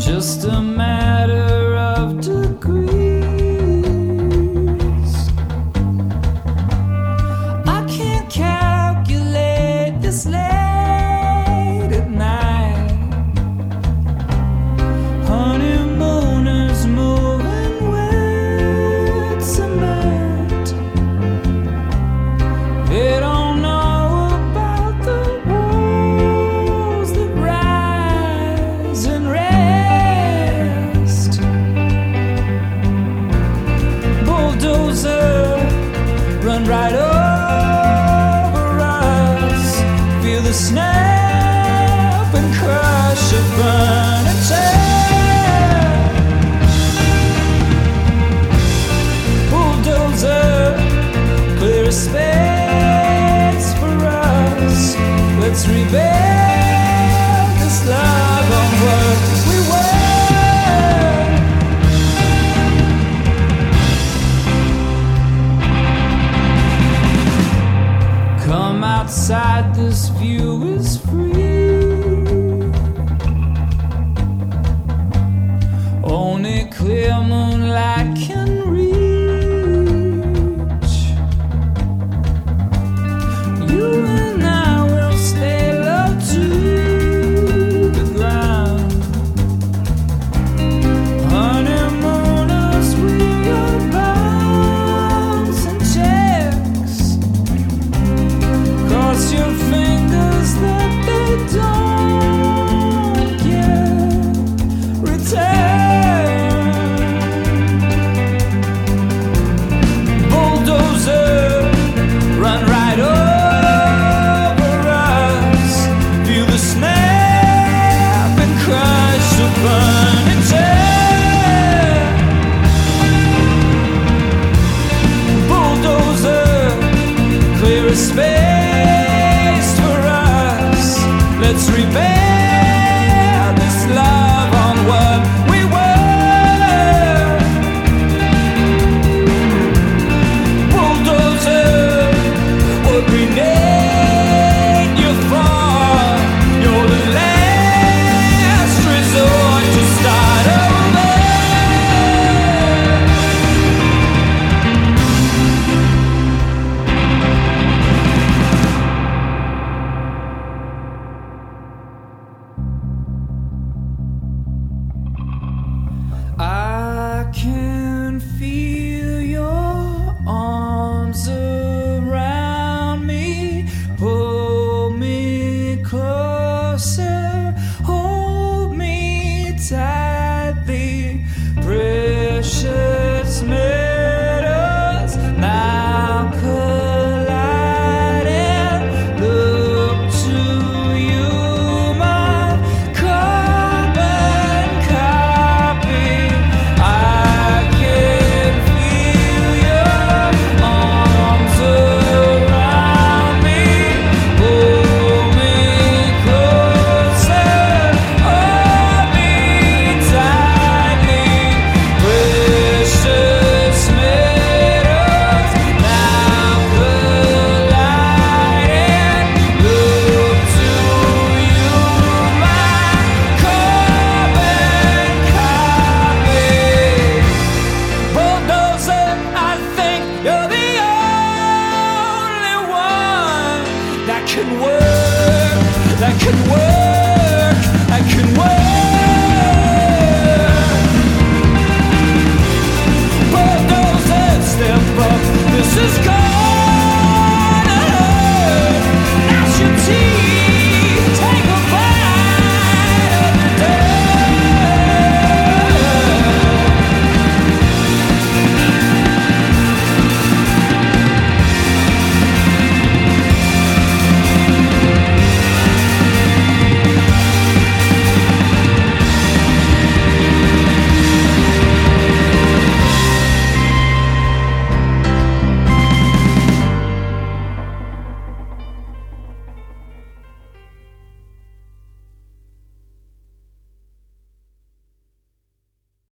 just a matter of degrees. I can't calculate this late at night. Honeymooners moving with cement. They don't know about the walls that rise and rest. Bulldozer, run right over us. Feel the snap and crush of burning tail. Bulldozer, clear a space for us. Let's rebuild this love on what we were. Come outside, this view is free. Only clear moonlight can reach. You and I will stay low to the ground. Honeymooners, we are bouncing checks. Cross your fingers that they don't get returned. Bulldozer, run right over us. Feel the snap and crush of burning tail. Bulldozer, clear a space for us. Let's rebuild this love on what we were. Bulldozer, what we need you for. You're the last resort to start over. I can't